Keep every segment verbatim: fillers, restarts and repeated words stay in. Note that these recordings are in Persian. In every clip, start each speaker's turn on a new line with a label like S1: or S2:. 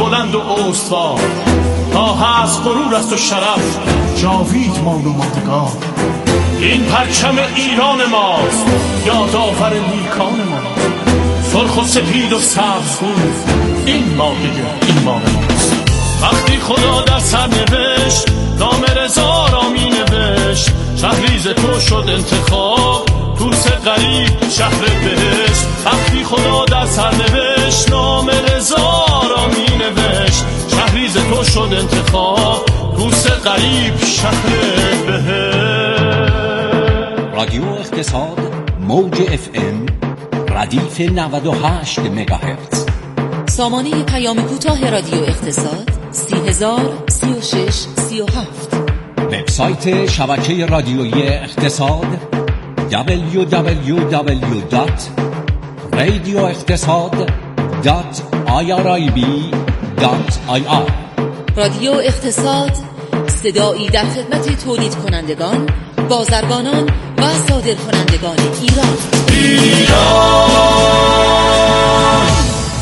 S1: بلند و استوار، تا هست غرور است و شرف جاوید مال و ماندگار. این پرچم ایران ماست، یادآور نیکان ماست، سرخ و سپید و سبزخون این مایه ایمان ماست. وقتی خدا در سر نوشت نام رضا را می نوشت، شهریز تو شد انتخاب توس غریب شهر بهشت. وقتی خدا در سر نوشت نام رضا را می نوشت، شهریز تو شد انتخاب توس غریب شهر بهشت.
S2: رادیو اقتصاد موج اف ام ردیف نود و هشت مگاهرتز.
S3: سامانه پیام کوتاه رادیو اقتصاد سی هزار سی و شش سی و هفت.
S2: وبسایت شبکه رادیویی اقتصاد دبلیو دبلیو دبلیو دات رادیو اقتصاد دات آی آر آی بی دات آی آر.
S3: رادیو اقتصاد، صدایی در خدمت تولید کنندگان، بازرگانان و صادر کنندگان ایران. ایران.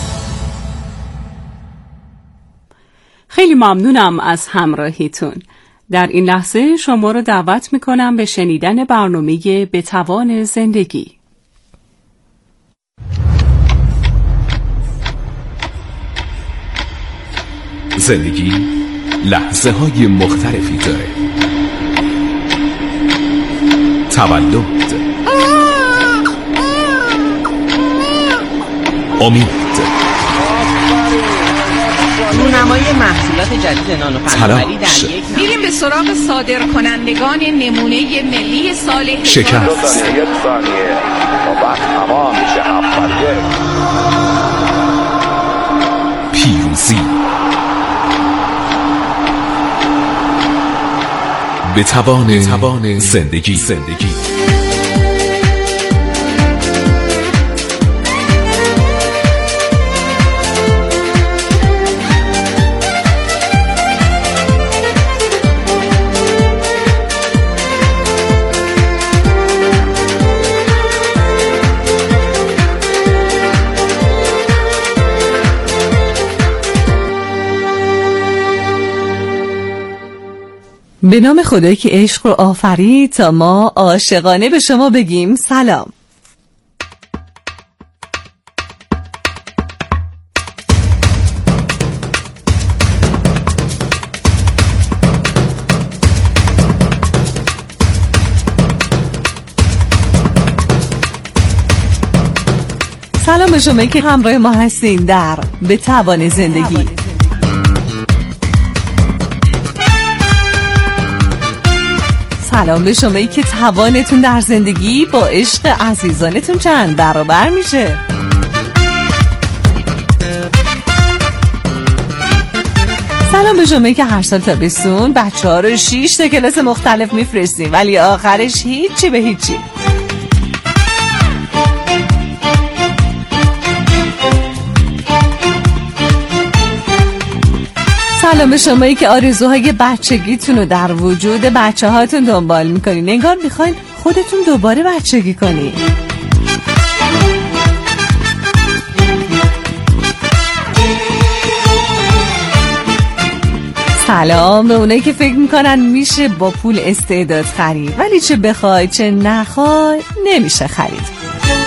S4: خیلی ممنونم از همراهیتون. در این لحظه شما رو دعوت میکنم به شنیدن برنامه به توان زندگی.
S5: زندگی لحظه های مختلفی داره. تولد، امید،
S6: رونمایی محصولات جدید نانو فناوری در یک.
S7: میریم به سراغ صادر کنندگان نمونه ملی سال
S5: شکست،
S8: یک ثانیه و بعد تمام میشه.
S5: پیروزی. به توان زندگی. زندگی
S9: به نام خدایی که عشق رو آفرید تا ما عاشقانه به شما بگیم سلام. سلام به شما که همراه ما هستین در به توان زندگی. سلام به شمایی که توانتون در زندگی با عشق عزیزانتون چند برابر میشه. سلام به شمایی که هر سال تابستون بچه ها رو شیش تا کلاس مختلف میفرستیم ولی آخرش هیچی به هیچی. سلام به شمایی که آرزوهای بچگیتون رو در وجود بچه هاتون دنبال میکنین، انگار میخواین خودتون دوباره بچگی کنین. سلام به اونایی که فکر میکنن میشه با پول استعداد خرید ولی چه بخوای چه نخوای نمیشه خرید.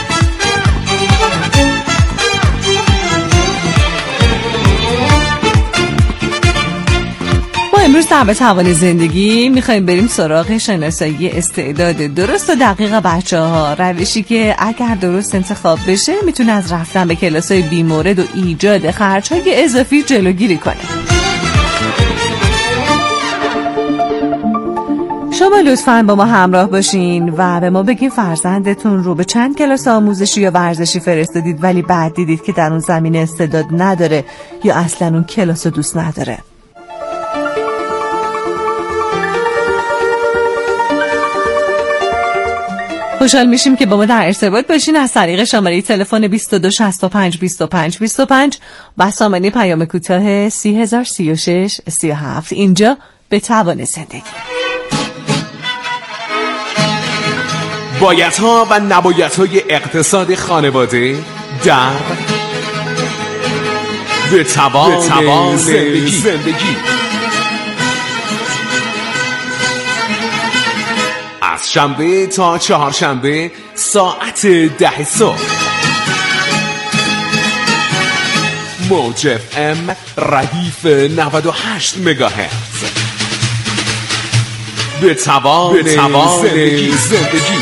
S9: امروز در به توان زندگی میخوایم بریم سراغ شناسایی استعداد درست و دقیق بچه ها، روشی که اگر درست انتخاب بشه میتونه از رفتن به کلاسای بیمورد و ایجاد خرج‌های اضافی جلوگیری کنه. شما لطفاً با ما همراه باشین و به ما بگین فرزندتون رو به چند کلاس آموزشی یا ورزشی فرستادید ولی بعد دیدید که در اون زمینه استعداد نداره یا اصلاً اون کلاس رو دوست نداره. خوشحال میشیم که با ما در ارتباط باشین از طریق شماره تلفن بیست و دو شصت و پنج بیست و پنج بیست و پنج و سامانه پیام کوتاه سی هزار سی و شش سی و هفت. اینجا به توان زندگی.
S5: بایدها و نبایدهای اقتصاد خانواده در به توان زندگی. زندگی از شنبه تا چهارشنبه ساعت ده صبح موج اف ام ردیف نود و هشت مگاهرتز. به توان زندگی. زندگی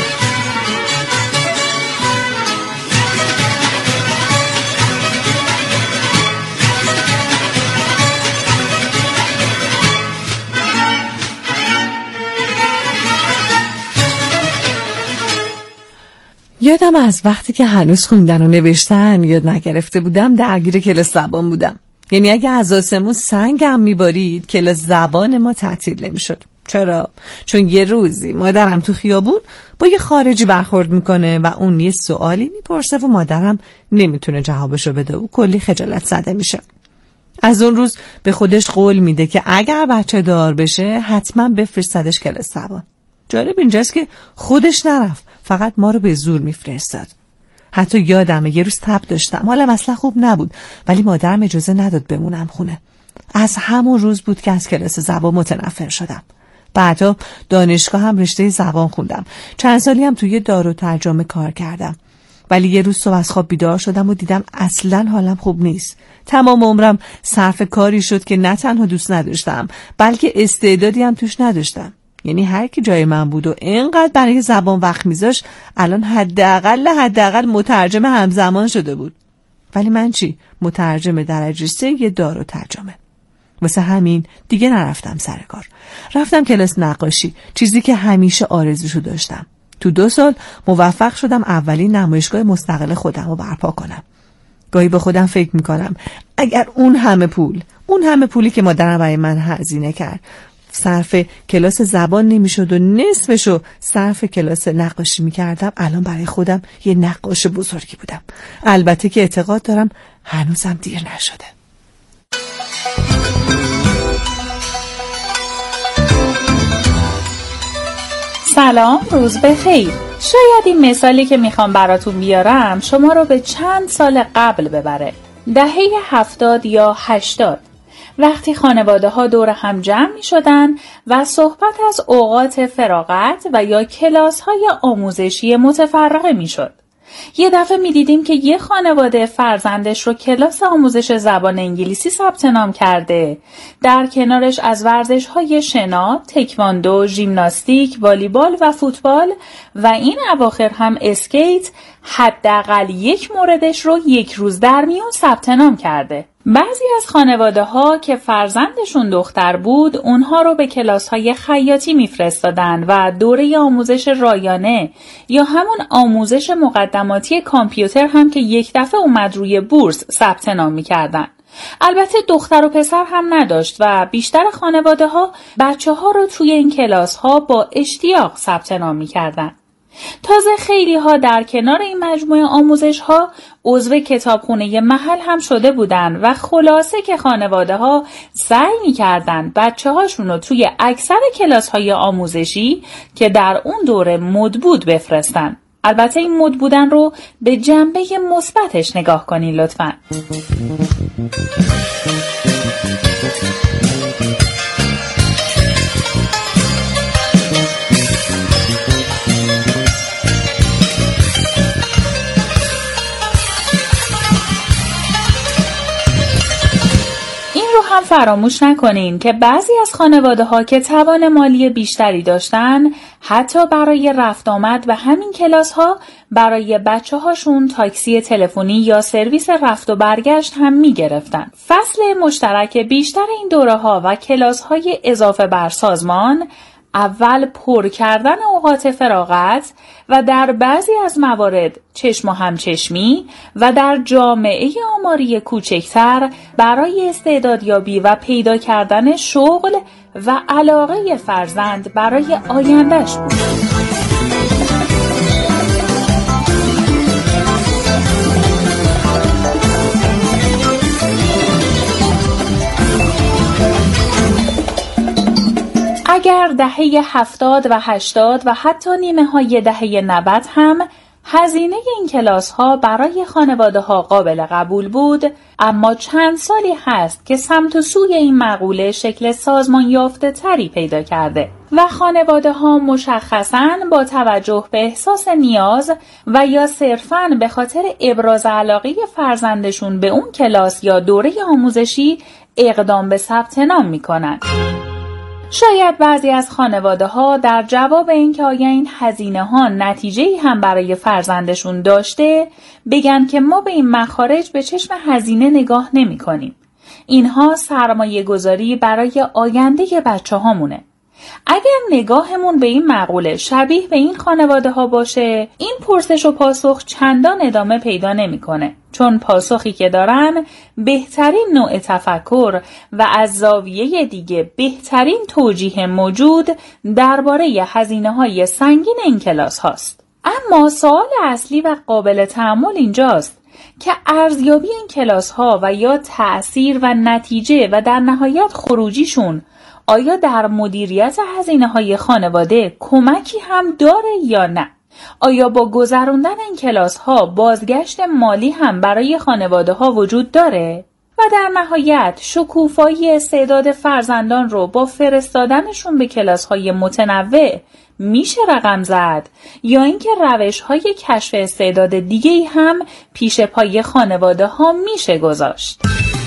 S9: یادم از وقتی که هنوز خوندن و نوشتن یاد نگرفته بودم درگیر کلاس زبان بودم. یعنی اگه از آسمون سنگم میبارید کلاس زبان ما تعطیل نمیشد. چرا؟ چون یه روزی مادرم تو خیابون با یه خارجی برخورد میکنه و اون یه سوالی میپرسه و مادرم نمیتونه جوابشو بده و کلی خجالت زده میشه. از اون روز به خودش قول میده که اگر بچه دار بشه حتما بفرستدش کلاس زبان. جالب اینجاست که خودش نرفت، فقط ما رو به زور میفرستاد. حتی یادمه یه روز تب داشتم، حالم اصلا خوب نبود، ولی مادرم اجازه نداد بمونم خونه. از همون روز بود که از کلاس زبان متنفر شدم. بعدا دانشگاه هم رشته زبان خوندم. چند سالی هم توی دارالترجمه کار کردم. ولی یه روز صبح از خواب بیدار شدم و دیدم اصلا حالم خوب نیست. تمام عمرم صرف کاری شد که نه تنها دوست نداشتم، بلکه استعدادی هم توش نداشتم. یعنی هر کی جای من بود و اینقدر برای زبان وقت میذاشت الان حداقل حداقل مترجم همزمان شده بود. ولی من چی؟ مترجم درجه سه یه دارالترجمه. واسه همین دیگه نرفتم سر کار. رفتم کلاس نقاشی، چیزی که همیشه آرزوشو داشتم. تو دو سال موفق شدم اولین نمایشگاه مستقل خودم رو برپا کنم. گاهی با خودم فکر میکنم اگر اون همه پول، اون همه پولی که مادرم برای من هزینه کرد صرف کلاس زبان نمیشد و نصفشو صرف کلاس نقاشی میکردم، الان برای خودم یه نقاش بزرگی بودم. البته که اعتقاد دارم هنوزم دیر نشده.
S10: سلام، روز بخیر. شاید این مثالی که میخوام براتون بیارم شما رو به چند سال قبل ببره. دهه هفتاد یا هشتاد. وقتی خانواده ها دور هم جمع می شدن و صحبت از اوقات فراغت و یا کلاس های آموزشی متفرقه می شد. یه دفعه می دیدیم که یه خانواده فرزندش رو کلاس آموزش زبان انگلیسی ثبت نام کرده. در کنارش از ورزش های شنا، تکواندو، ژیمناستیک، والیبال و فوتبال و این اواخر هم اسکیت حداقل یک موردش رو یک روز در میون ثبت نام کرده. بعضی از خانواده ها که فرزندشون دختر بود اونها رو به کلاس های خیاطی میفرستادن و دوره آموزش رایانه یا همون آموزش مقدماتی کامپیوتر هم که یک دفعه اومد روی بورس ثبت نام میکردن. البته دختر و پسر هم نداشت و بیشتر خانواده ها بچه ها رو توی این کلاس ها با اشتیاق ثبت نام میکردن. تازه خیلی ها در کنار این مجموعه آموزش ها عضو کتابخونه محل هم شده بودن و خلاصه که خانواده ها سعی می کردن بچه هاشون رو توی اکثر کلاس های آموزشی که در اون دوره مد بود بفرستن. البته این مد بودن رو به جنبه مثبتش نگاه کنین لطفاً. هم فراموش نکنین که بعضی از خانواده ها که توان مالی بیشتری داشتن حتی برای رفت آمد و همین کلاس ها برای بچه هاشون تاکسی تلفنی یا سرویس رفت و برگشت هم می گرفتن. فصل مشترک بیشتر این دوره ها و کلاس های اضافه بر سازمان اول پر کردن اوقات فراغت و در بعضی از موارد چشم و همچشمی و در جامعه آماری کوچکتر برای استعدادیابی و پیدا کردن شغل و علاقه فرزند برای آیندهش بود. اگر دهه هفتاد و هشتاد و حتی نیمه های دهه نود هم هزینه این کلاس ها برای خانواده ها قابل قبول بود، اما چند سالی هست که سمت و سوی این مقوله شکل سازمان یافته تری پیدا کرده و خانواده ها مشخصاً با توجه به احساس نیاز و یا صرفاً به خاطر ابراز علاقه فرزندشون به اون کلاس یا دوره آموزشی اقدام به ثبت نام میکنن. شاید بعضی از خانواده ها در جواب اینکه آیا این هزینه ها نتیجه‌ای هم برای فرزندشون داشته بگن که ما به این مخارج به چشم هزینه نگاه نمی کنیم. اینها سرمایه گذاری برای آینده بچه هامونه. اگر نگاهمون به این مقوله شبیه به این خانواده ها باشه، این پرسش و پاسخ چندان ادامه پیدا نمی‌کنه، چون پاسخی که دارن بهترین نوع تفکر و از زاویه دیگه بهترین توجیه موجود درباره هزینه‌های سنگین این کلاس هاست. اما سوال اصلی و قابل تأمل اینجاست که ارزیابی این کلاس ها و یا تأثیر و نتیجه و در نهایت خروجیشون آیا در مدیریت هزینه‌های خانواده کمکی هم داره یا نه؟ آیا با گذراندن این کلاس‌ها بازگشت مالی هم برای خانواده‌ها وجود داره؟ و در نهایت شکوفایی استعداد فرزندان رو با فرستادنشون به کلاس‌های متنوع میشه رقم زد یا اینکه روش‌های کشف استعداد دیگه‌ای هم پیش پای خانواده‌ها میشه گذاشت؟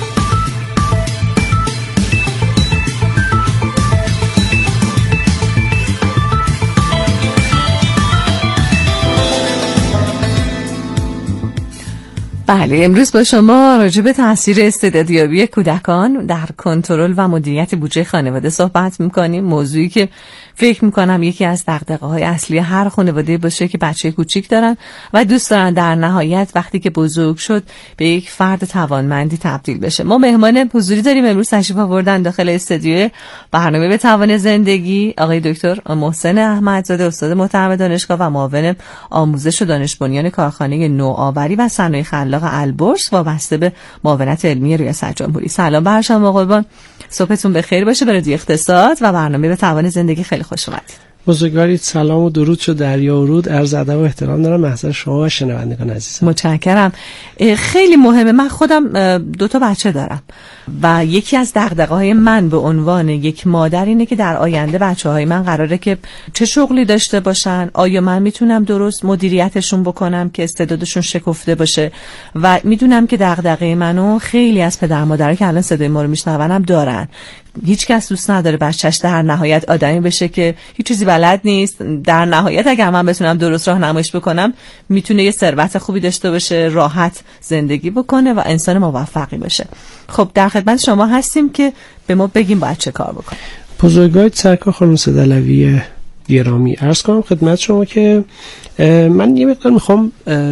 S9: بله، امروز با شما راجع به تاثیر استعدادیابی کودکان در کنترل و مدیریت بودجه خانواده صحبت می‌کنیم. موضوعی که فکر می‌کنم یکی از دغدغه‌های اصلی هر خانواده باشه که بچه کوچیک دارن و دوست دارن در نهایت وقتی که بزرگ شد به یک فرد توانمندی تبدیل بشه. ما مهمان حضوری داریم امروز تشریف آوردن داخل استودیو برنامه به توان زندگی آقای دکتر محسن احمدزاده، استاد محترم دانشگاه و معاون آموزش و دانش بنیان کارخانه نوآوری و صنایع خلاق البرز وابسته به معاونت علمی ریاست جمهوری. سلام بر شما قربان، صبحتون بخیر باشه. به رادیو اقتصاد و برنامه به توان زندگی خیلی خوش اومدید.
S11: بزرگوارید، سلام و درود شد دریا و رود. عرض ادب و احترام دارم محضر شما و شنوندگان عزیزم.
S9: متشکرم. خیلی مهمه. من خودم دو تا بچه دارم و یکی از دغدغه‌های من به عنوان یک مادر اینه که در آینده بچه‌های من قراره که چه شغلی داشته باشن، آیا من میتونم درست مدیریتشون بکنم که استعدادشون شکفته باشه. و میدونم که دغدغه منو خیلی از پدر مادرها که الان صدای ما رو میشنونم دارن. هیچ کس دوست نداره بچه‌ش در نهایت آدمی بشه که هیچ چیزی بلد نیست. در نهایت اگر من بتونم درست راهنماییش بکنم میتونه یه ثروت خوبی داشته باشه، راحت زندگی بکنه و انسان موفقی باشه. خب در خدمت شما هستیم که به ما بگیم باید چه کار بکنیم.
S11: بزرگوارید سرکار خانم صدلوی گرامی، عرض کنم خدمت شما که من یه مقدار میخوام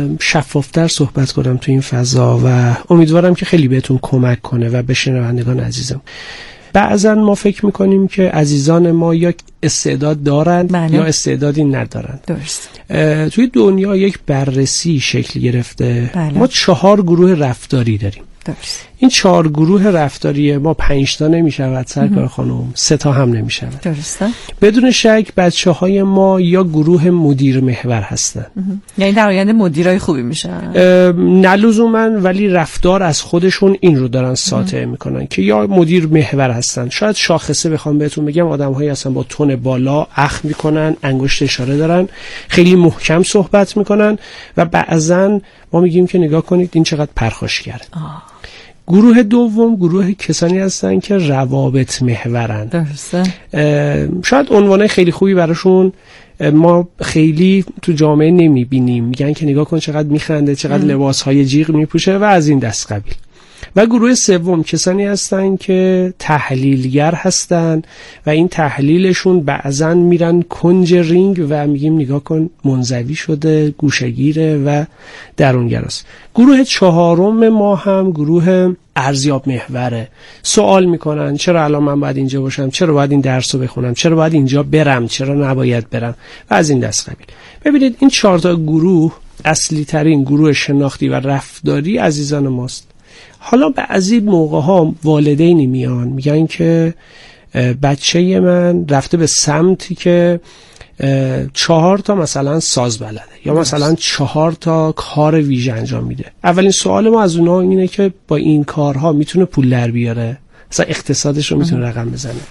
S11: شفافتر صحبت کنم تو این فضا و امیدوارم که خیلی بهتون کمک کنه و به شنوندگان عزیزم. بعضا ما فکر میکنیم که عزیزان ما یا استعداد دارند بله. یا استعدادی ندارند.
S9: درست.
S11: توی دنیا یک بررسی شکل گرفته.
S9: بله.
S11: ما چهار گروه رفتاری داریم.
S9: درست.
S11: این چهار گروه رفتاری ما پنج تا نمیشود سرکار خانم، سه تا هم نمیشود.
S9: درسته.
S11: بدون شک بچه های ما یا گروه مدیر محور هستن،
S9: یعنی در آینده مدیرای خوبی میشن.
S11: نه لزوما، ولی رفتار از خودشون این رو دارن ساطع میکنن که یا مدیر محور هستن. شاید شاخصه بخوام بهتون بگم آدم هایی هستن با تون بالا، اخم میکنن، انگشت اشاره دارن، خیلی محکم صحبت میکنن و بعضا ما میگیم که نگاه کنید این چقدر پرخاشگره.
S9: آه.
S11: گروه دوم گروه کسانی هستن که روابط محورن.
S9: درسته.
S11: شاید عنوان خیلی خوبی براشون ما خیلی تو جامعه نمیبینیم، میگن که نگاه کن چقدر میخنده، چقدر لباسهای جیغ میپوشه و از این دست قبیل. و گروه سوم کسانی هستن که تحلیلگر هستن و این تحلیلشون بعضن میرن کنج رینگ و میگیم نگاه کن منزوی شده، گوشه‌گیره و درونگراست. گروه چهارم ما هم گروه ارزیاب محوره. سوال میکنن چرا الان من باید اینجا باشم، چرا باید این درس رو بخونم، چرا باید اینجا برم، چرا نباید برم و از این دست قبیل. ببینید این چهار تا گروه اصلی ترین گروه شناختی و رفتاری عزیزان ماست. حالا بعضی موقع ها والدینی میان میگن که بچه من رفته به سمتی که چهار تا مثلا ساز بلده یا مثلا چهار تا کار ویژه انجام میده. اولین سوال ما از اونها اینه که با این کارها میتونه پول در بیاره، مثلا اقتصادش رو میتونه رقم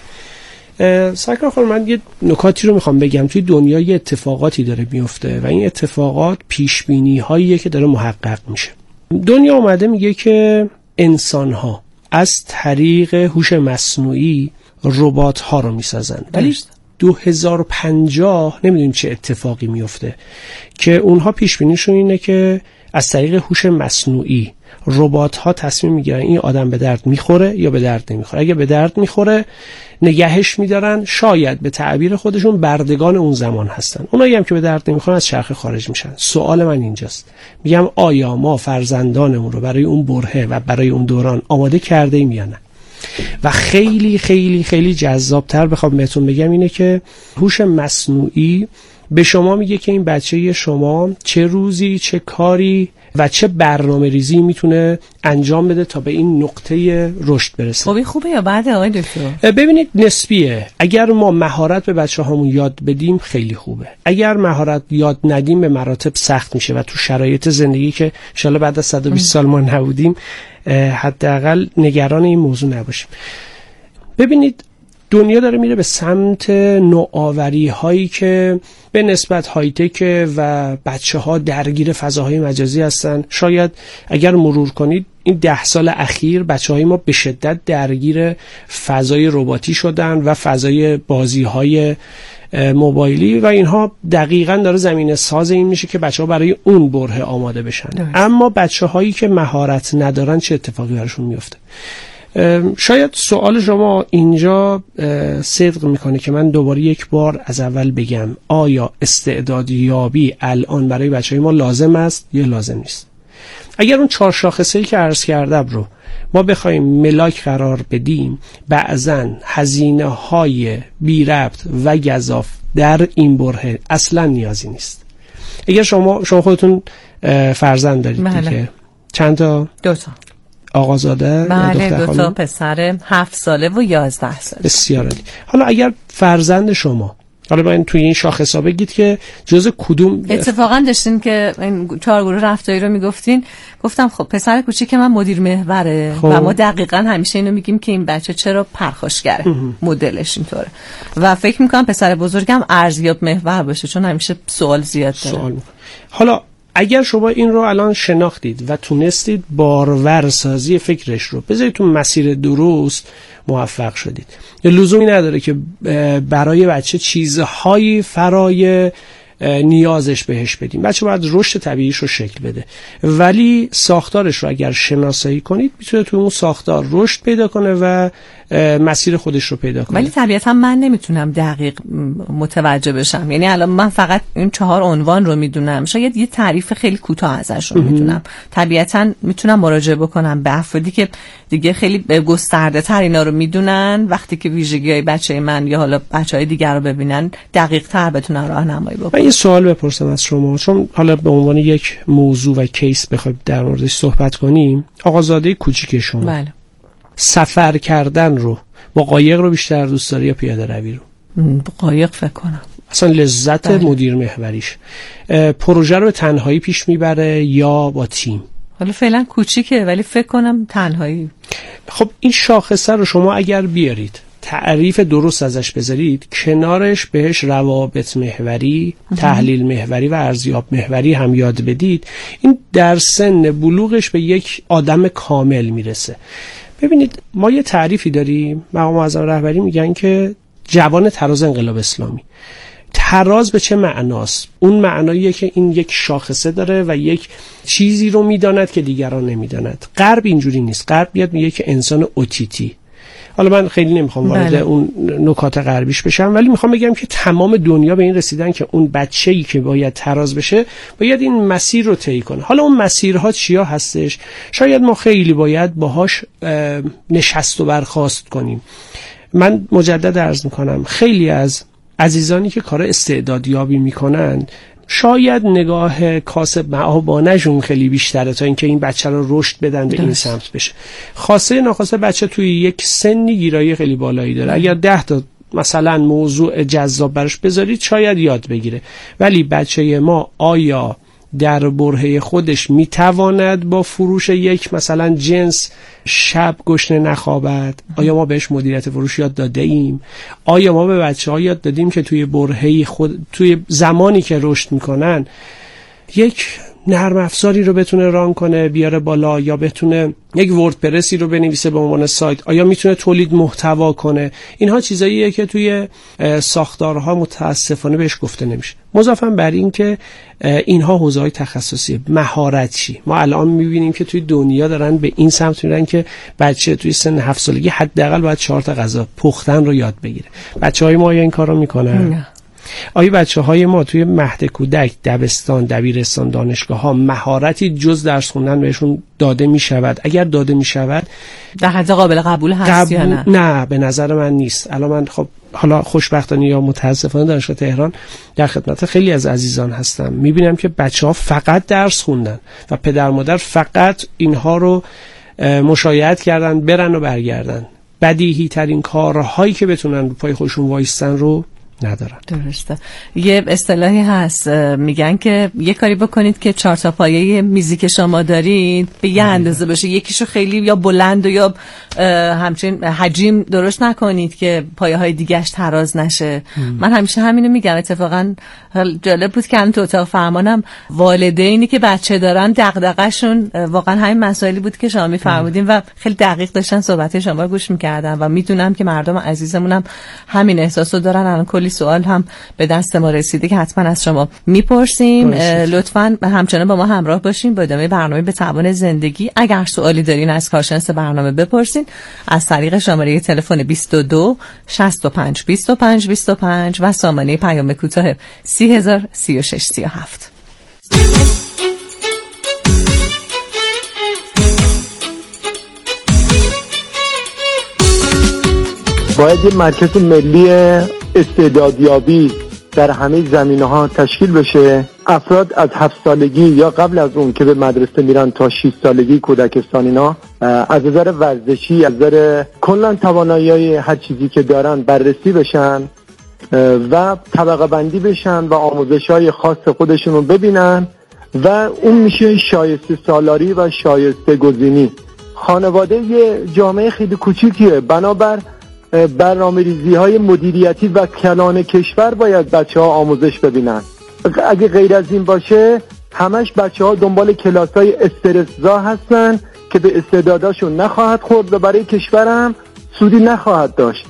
S11: بزنه. سرکار خانم، من یه نکاتی رو میخوام بگم. توی دنیا یه اتفاقاتی داره میفته و این اتفاقات پیش بینی هاییه که داره محقق میشه. دنیا اومده میگه که انسان ها از طریق هوش مصنوعی ربات ها رو میسازن، ولی دو هزار و پنجاه نمیدونیم چه اتفاقی میفته که اونها پیش بینیشون اینه که از طریق هوش مصنوعی ربات ها تصمیم میگیرن این آدم به درد میخوره یا به درد نمیخوره. اگه به درد میخوره نگهش میدارن، شاید به تعبیر خودشون بردگان اون زمان هستن. اونایی هم که به درد نمیخورن از چرخه خارج میشن. سوال من اینجاست، میگم آیا ما فرزندانمون رو برای اون برهه و برای اون دوران آماده کرده ایم یا نه؟ و خیلی خیلی خیلی جذابتر بخوام بهتون بگم اینه که هوش مصنوعی به شما میگه که این بچه شما چه روزی چه کاری و چه برنامه ریزی میتونه انجام بده تا به این نقطه رشد برسه.
S9: خوبی خوبه یا بعد آقای دکتر؟
S11: ببینید نسبیه. اگر ما مهارت به بچه هامون یاد بدیم خیلی خوبه. اگر مهارت یاد ندیم به مراتب سخت میشه و تو شرایط زندگی که ان شاءالله بعد از صد و بیست سال ما نبودیم حداقل نگران این موضوع نباشیم. ببینید دنیا داره میره به سمت نوآوری هایی که به نسبت های تک و بچه ها درگیر فضاهای مجازی هستن. شاید اگر مرور کنید این ده سال اخیر بچه های ما به شدت درگیر فضای رباتی شدن و فضای بازی های موبایلی و اینها دقیقاً داره زمینه ساز این میشه که بچه ها برای اون بره آماده بشن. ده. اما بچه هایی که مهارت ندارن چه اتفاقی براشون میفته؟ شاید سوال شما اینجا صدق میکنه که من دوباره یک بار از اول بگم آیا استعدادیابی الان برای بچه های ما لازم است یا لازم نیست؟ اگر اون چهار شاخصه‌ای که عرض کردم رو ما بخوایم ملاک قرار بدیم، بعضن هزینه های بی ربط و گزاف در این بره اصلا نیازی نیست. اگر شما شما خودتون فرزند دارید دیگه، چند تا؟
S9: دو تا
S11: آقازاده؟
S9: بله، دو تا پسر هفت ساله و یازده ساله.
S11: بسیار عالی. حالا اگر فرزند شما، حالا باید توی این شاخصا بگید که جز کدوم
S9: اتفاقا داشتین که این چهار گروه رفتاری رو میگفتین، گفتم خب پسر کوچیک من مدیر محوره خب. و ما دقیقاً همیشه اینو میگیم که این بچه چرا پرخاشگره، مدلش اینطوره و فکر میکنم پسر بزرگم ارزیاب محور باشه چون همیشه سوال زیاد داره. سوال.
S11: حالا اگر شما این رو الان شناختید و تونستید بارورسازی فکرش رو بذارید تو مسیر درست، موفق شدید. یا لزومی نداره که برای بچه چیزهایی فرای نیازش بهش بدیم. بچه باید رشد طبیعیش رو شکل بده، ولی ساختارش رو اگر شناسایی کنید میتونه تو اون ساختار رشد پیدا کنه و مسیر خودش رو پیدا کنه.
S9: ولی طبیعتا من نمیتونم دقیق متوجه بشم. یعنی الان من فقط این چهار عنوان رو میدونم، شاید یه تعریف خیلی کوتاه ازش رو میدونم. طبیعتا میتونم مراجعه بکنم به افرادی که دیگه خیلی گسترده تر اینا رو میدونن. وقتی که ویژگی‌های بچه من یا حالا بچهای دیگر رو ببینن دقیق تر بتونن راهنمایی بکنن.
S11: یه سوال بپرسم از شما، چون حالا به عنوان یک موضوع و کیس بخوایم در موردش صحبت کنیم. آقازاده کوچیک شما
S9: بله.
S11: سفر کردن رو با قایق رو بیشتر دوست داره یا پیاده روی رو؟
S9: با قایق فکر کنم.
S11: اصلا لذت بله. مدیر محوریش پروژه رو به تنهایی پیش میبره یا با تیم؟
S9: حالا فعلا کوچیکه ولی فکر کنم تنهایی.
S11: خب این شاخصه رو شما اگر بیارید تعریف درست ازش بذارید، کنارش بهش روابط محوری، تحلیل محوری و ارزیاب محوری هم یاد بدید، این در سن بلوغش به یک آدم کامل میرسه. ببینید ما یه تعریفی داریم، مقام معظم رهبری میگن که جوان تراز انقلاب اسلامی. تراز به چه معناست؟ اون معناییه که این یک شاخصه داره و یک چیزی رو میداند که دیگران نمیداند. غرب اینجوری نیست. غرب میاد میگه که انسان اوتیتی. حالا من خیلی نمیخوام وارد اون نکات غربیش بشم، ولی میخوام بگم که تمام دنیا به این رسیدن که اون بچه‌ای که باید تراز بشه باید این مسیر رو طی کنه. حالا اون مسیرها چیا هستش؟ شاید ما خیلی باید باهاش نشست و برخاست کنیم. من مجدد عرض میکنم خیلی از عزیزانی که کار استعدادیابی میکنن شاید نگاه کاسب معابانه‌شون خیلی بیشتره تا اینکه این بچه رو رشد بدن به این سمت بشه. خاصه ناخواسته بچه توی یک سنی گیرایی خیلی بالایی داره. اگر ده تا مثلا موضوع جذاب براش بذارید شاید یاد بگیره. ولی بچه ما آیا در برهه خودش میتواند با فروش یک مثلا جنس شب گشنه نخوابد؟ آیا ما بهش مدیریت فروش یاد داده ایم؟ آیا ما به بچه ها یاد دادیم که توی برهه خود، توی زمانی که رشد میکنن یک نرم افزاری رو بتونه ران کنه بیاره بالا، یا بتونه یک وردپرسی رو بنویسه به عنوان سایت؟ آیا میتونه تولید محتوا کنه؟ اینها چیزاییه که توی ساختارها متاسفانه بهش گفته نمیشه. مضافاً بر این که اینها حوزه‌های تخصصی مهارت چی، ما الان میبینیم که توی دنیا دارن به این سمت میرن که بچه توی سن هفت سالگی حداقل باید چهار تا غذا پختن رو یاد بگیره. بچه‌های ما آیا این کارو میکنن؟ نه. آیا بچه های ما توی مهد کودک، دبستان، دبیرستان، دانشگاه ها مهارتی جز درس خوندن بهشون داده می شود؟ اگر داده می شود
S9: در حد قابل قبول هست قبول... یا نه؟
S11: نه به نظر من نیست. الان من خب حالا خوشبختانه یا متاسفانه دانشگاه تهران در خدمت خیلی از عزیزان هستم، می بینم که بچه ها فقط درس خوندن و پدر مادر فقط اینها رو مشایعت کردن برن و برگردن. بدیهی ترین کارهایی که بتونن رو پای خودشون وایستن رو ندارن.
S9: درسته. یه اصطلاحی هست میگن که یه کاری بکنید که چهار تا پایه میزی که شما دارید به یه اندازه باشه، یکیشو خیلی یا بلند و یا همچنین حجیم درست نکنید که پایه های دیگه‌اش تراز نشه. ام. من همیشه همینو میگم. اتفاقا جالب بود که الان تو اتاق فرمانم والدینی که بچه دارن دغدغه‌شون واقعا همین مسائلی بود که شما میفرمودین و خیلی دقیق داشتن صحبت شما رو گوش میکردن و میدونم که مردم عزیزمونم همین احساسو دارن. الان کلی سوال هم به دست ما رسیده که حتما از شما میپرسیم. لطفاً همچنان با ما همراه باشین با ادامه برنامه به توان زندگی. اگر سوالی دارین از کارشناس برنامه بپرسین از طریق شماره تلفن بیست و دو شصت و پنج بیست و پنج بیست و پنج و سامانه پیام کوتاه سی هزار سی و شش سی و هفت.
S12: باید یه مرکز ملی استعدادیابی در همه زمینه‌ها تشکیل بشه. افراد از هفت سالگی یا قبل از اون که به مدرسه میرن تا شش سالگی کودکستان اینا از نظر ورزشی، از نظر کلا توانایی‌های هر چیزی که دارن بررسی بشن و طبقه بندی بشن و آموزش‌های خاص خودشون رو ببینن و اون میشه شایسته سالاری و شایسته گزینی. خانواده یه جامعه خیلی کوچیکیه، بنابر برنامه ریزی های مدیریتی و کلان کشور باید بچه ها آموزش ببینن. اگه غیر از این باشه همش بچه ها دنبال کلاس های استرسزا هستن که به استعداداشون نخواهد خورد و برای کشورم سودی نخواهد داشت.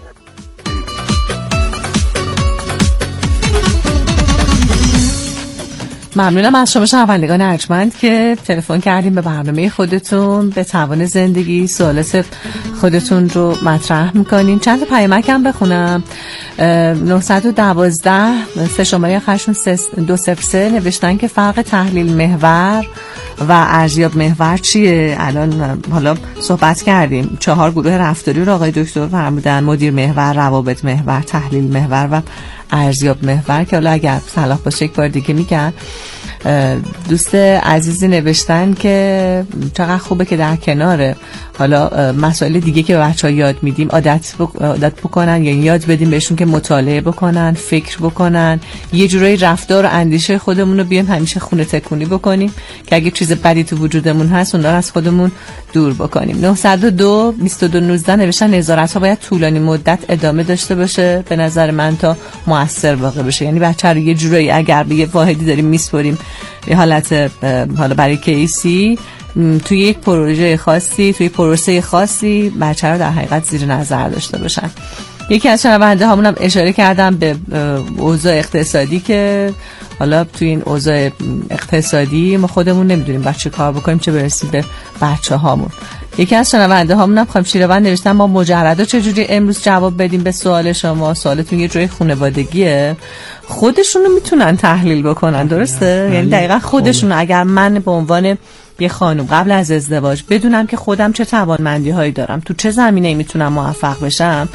S9: ممنونم از شما شنوندگان ارجمند که تلفن کردیم به برنامه خودتون به توان زندگی. سوالات خودتون رو مطرح میکنین. چند تا پیامک هم بخونم. نه یک دو سه شماره آخرشون دو صفر سه نوشتن که فرق تحلیل محور و ارزیاب محور چیه؟ الان حالا صحبت کردیم چهار گروه رفتاری رو آقای دکتر فرمودن: مدیر محور، روابط محور، تحلیل محور و ارزیاب محور، که حالا اگر صلاح باشه یک بار دیگه میگن. دوست عزیزی نوشتن که چقدر خوبه که در کنار حالا مسائل دیگه که به بچه‌ها یاد میدیم عادت بک... عادت بکنن، یعنی یاد بدیم بهشون که مطالعه بکنن، فکر بکنن، یه جورایی رفتار و اندیشه خودمون رو بیان همیشه خونه تکونی بکنیم که اگه چیز بدی تو وجودمون هست اون رو از خودمون دور بکنیم. نه صفر دو بیست و دو نوزده نوشتن نظارت‌ها باید طولانی مدت ادامه داشته باشه به نظر من تا موثر واقع بشه. یعنی بچه رو یه جورایی اگر به یه واحدی داریم میسپریم به حالت حالا برای کیسی توی یک پروژه خاصی، توی پروسه خاصی بچه رو در حقیقت زیر نظر داشته باشن. یکی از شنونده هامون هم اشاره کردم به اوضاع اقتصادی که حالا توی این اوضاع اقتصادی ما خودمون نمیدونیم بچه کار بکنیم چه برسیم به بچه هامون. یکی از شنونده هامون هم خانم شیروان نوشتن ما مجردا چجوری امروز جواب بدیم به سوال شما؟ سوالتون یه جای خانوادگیه، خودشونو میتونن تحلیل بکنن. درسته؟ یعنی دقیقا خودشون. اگر من به عنوان یه خانم قبل از ازدواج بدونم که خودم چه توانمندی هایی دارم، تو چه زمینه‌ای میتونم موفق بشم،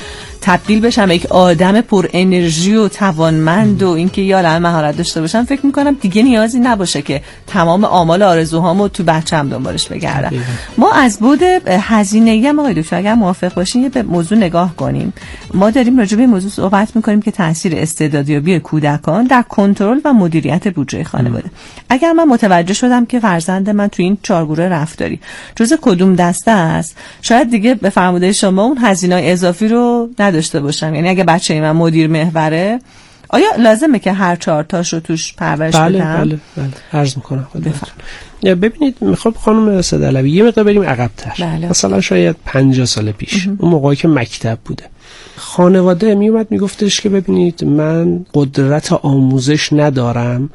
S9: تبدیل بشم به یک آدم پر انرژی و توانمند و اینکه یا الان مهارت داشته باشم، فکر میکنم دیگه نیازی نباشه که تمام آمال آرزوهامو تو بچه‌م دنبالش بگردم. ما از بود هزینه‌ای هم آقای دکتر اگر موافق باشین یه به موضوع نگاه کنیم. ما داریم راجع به موضوع صحبت میکنیم که تاثیر استعدادیابی کودکان در کنترل و مدیریت بودجه خانواده. اگر من متوجه شدم که فرزند من تو این چهار گروه رفتاری جزء کدوم دسته است، شاید دیگه به فرموده شما اون هزینه اضافی رو نداشته باشم. یعنی اگه بچه من مدیر محوره، آیا لازمه که هر چهار تاش رو توش پرورش
S11: بله
S9: بدم؟
S11: بله بله عرض میکنم. ببینید میخوام خانم سدعلوی یه مقدار بریم عقب‌تر.
S9: بله.
S11: مثلا شاید پنجاه سال پیش اون موقعی که مکتب بوده، خانواده میومد میگفتش که ببینید من قدرت آموزش ندارم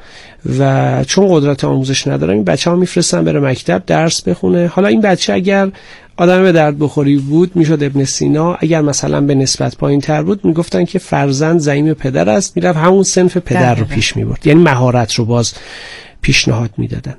S11: و چون قدرت آموزش ندارم این بچه ها میفرستن بره مکتب درس بخونه. حالا این بچه اگر آدم به درد بخوری بود میشد ابن سینا، اگر مثلا به نسبت پایین تر بود میگفتن که فرزند زعیم پدر است، میرفت همون صنف پدر رو پیش میبرد، یعنی مهارت رو باز پیشنهاد میدادن.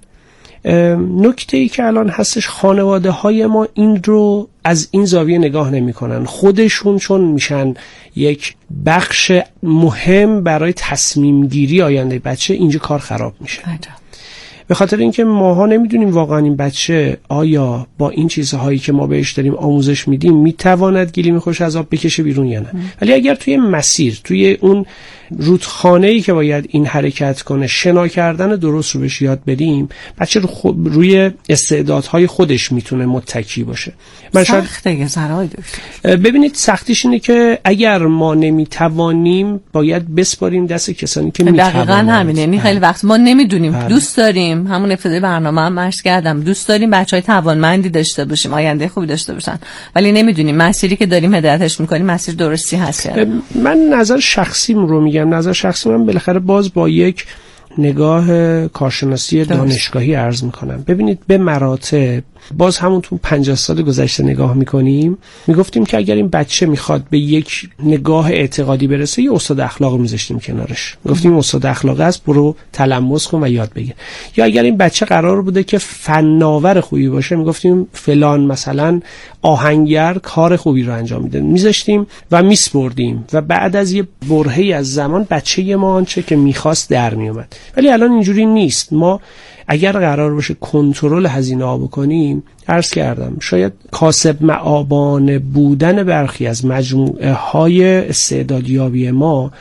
S11: نکته ای که الان هستش، خانواده های ما این رو از این زاویه نگاه نمی کنن. خودشون چون میشن یک بخش مهم برای تصمیم گیری آینده بچه، اینجا کار خراب میشه. به خاطر اینکه ماها نمیدونیم واقعا این بچه آیا با این چیزهایی که ما بهش داریم آموزش میدیم میتواند گلیم خوش از آب بکشه بیرون یا نه. ولی اگر توی مسیر، توی اون رودخانه‌ای که باید این حرکت کنه، شنا کردن درست رو بهش یاد بدیم، بچه رو خو... روی استعدادهای خودش میتونه متکی باشه.
S9: من سخته زرای دکتر.
S11: ببینید سختیش اینه که اگر ما نمیتوانیم باید بسپاریم دست کسانی که میتوانند.
S9: دقیقاً همینه. یعنی خیلی وقت ما نمیدونیم. بله. دوست داریم، همون ابتدای برنامه هم عرض کردم، دوست داریم بچهای توانمندی داشته باشیم، آینده خوبی داشته باشن، ولی نمیدونیم مسیری که داریم هدایتش میکنیم مسیر درستی هست یا نه.
S11: من نظر شخصیم رو میگم. نظر شخصی من بالاخره باز با یک نگاه کارشناسی دانشگاهی عرض میکنم. ببینید به مراتب باز همون تو پنجاه سال گذشته نگاه میکنیم، میگفتیم که اگر این بچه میخواد به یک نگاه اعتقادی برسه یه استاد اخلاق میذاشتیم کنارش، میگفتیم استاد اخلاق است، برو تلمس کن و یاد بگیر. یا اگر این بچه قرار بوده که فناور خوبی باشه، میگفتیم فلان مثلا آهنگر کار خوبی رو انجام میده، میذاشتیم و میسپردیم و بعد از یه برهه‌ای از زمان بچه ما آنچه که میخواست در میومد. ولی الان اینجوری نیست. ما اگر قرار باشه کنترل هزینه ها بکنیم، عرض کردم شاید کاسب معابانه بودن برخی از مجموعه های استعدادیابی ما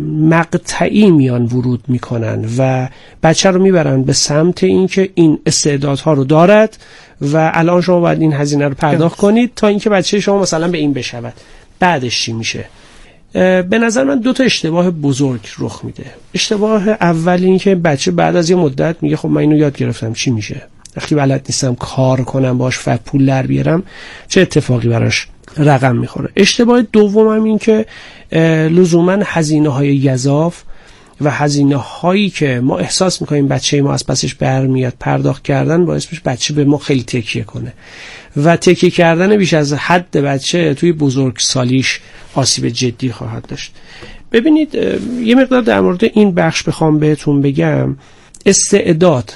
S11: مقطعی میان ورود میکنن و بچه رو میبرن به سمت اینکه این استعدادها رو دارد و الان شما باید این هزینه رو پرداخت کنید تا اینکه بچه شما مثلا به این بشود. بعدش چی میشه؟ به نظر من دو تا اشتباه بزرگ رخ میده. اشتباه اول این که بچه بعد از یه مدت میگه خب من اینو یاد گرفتم چی میشه؟ وقتی بلد نیستم کار کنم باش و پول در بیارم چه اتفاقی براش رقم میخوره. اشتباه دوم این که لزوما هزینه های گزاف و هزینه هایی که ما احساس میکنیم بچه ما از پسش برمیاد پرداخت کردن باعث میشه بچه به ما خیلی تکیه کنه و تکیه کردن بیش از حد بچه توی بزرگسالیش آسیب جدی خواهد داشت. ببینید یه مقدار در مورد این بخش بخوام بهتون بگم، استعداد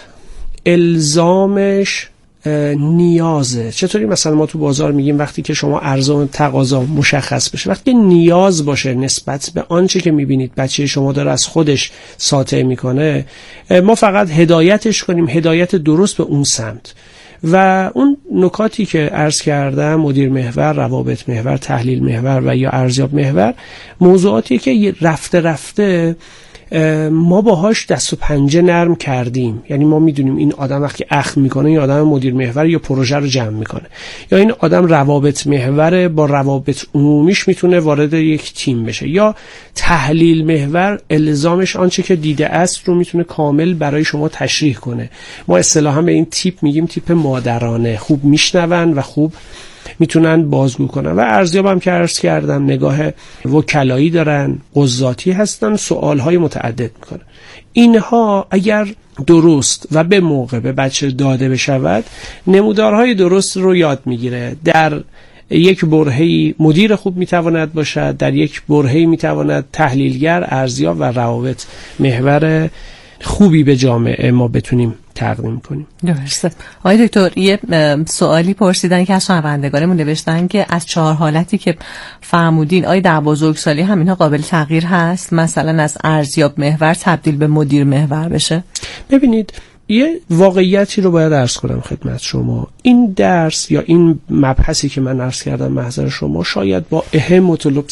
S11: الزامش نیازه. چطوری مثلا ما تو بازار میگیم وقتی که شما عرضه و تقاضا مشخص بشه، وقتی که نیاز باشه نسبت به آنچه که میبینید بچه شما داره از خودش ساطع میکنه، ما فقط هدایتش کنیم، هدایت درست به اون سمت. و اون نکاتی که عرض کردم، مدیر محور، روابط محور، تحلیل محور و یا ارزیاب محور، موضوعاتی که رفته رفته ما باهاش دست و پنجه نرم کردیم. یعنی ما میدونیم این آدم وقتی اخم میکنه این آدم مدیر محور یا پروژه رو جمع میکنه، یا این آدم روابط محور با روابط عمومیش میتونه وارد یک تیم بشه، یا تحلیل محور الزامش آنچه که دیده است رو میتونه کامل برای شما تشریح کنه. ما اصطلاحا به این تیپ میگیم تیپ مادرانه، خوب میشنون و خوب میتونن بازگو کنن. و ارزیاب هم که عرض کردم نگاه وکلایی دارن، قضاتی هستن، سوالهای متعدد میکنن. اینها اگر درست و به موقع به بچه داده بشود، نمودارهای درست رو یاد میگیره. در یک برهه‌ای مدیر خوب میتواند باشد، در یک برهه‌ای میتواند تحلیلگر، ارزیاب و روابط محور خوبی به جامعه ما بتونیم تقدیم کنیم.
S9: درسته. آقای دکتر یه سوالی پرسیدن که از شنوندگانمون نوشتن که از چهار حالتی که فرمودین آیا در بزرگسالی هم اینها قابل تغییر هست؟ مثلا از ارزیاب محور تبدیل به مدیر محور بشه؟
S11: ببینید یه واقعیتی رو باید عرض کنم خدمت شما. این درس یا این مبحثی که من عرض کردم محضر شما شاید با اهم و طلب